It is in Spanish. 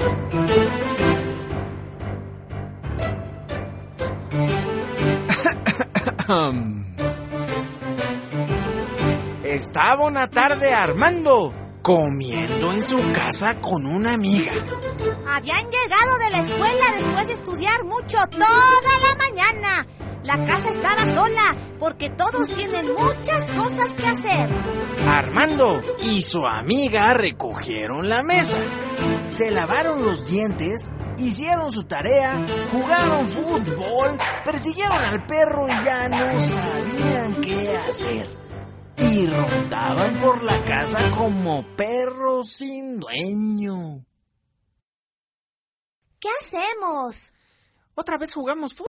Estaba una tarde Armando comiendo en su casa con una amiga. Habían llegado de la escuela después de estudiar mucho toda la mañana. La casa estaba sola porque todos tienen muchas cosas que hacer. Armando y su amiga recogieron la mesa, se lavaron los dientes, hicieron su tarea, jugaron fútbol, persiguieron al perro y ya no sabían qué hacer. Y rondaban por la casa como perros sin dueño. ¿Qué hacemos? Otra vez jugamos fútbol.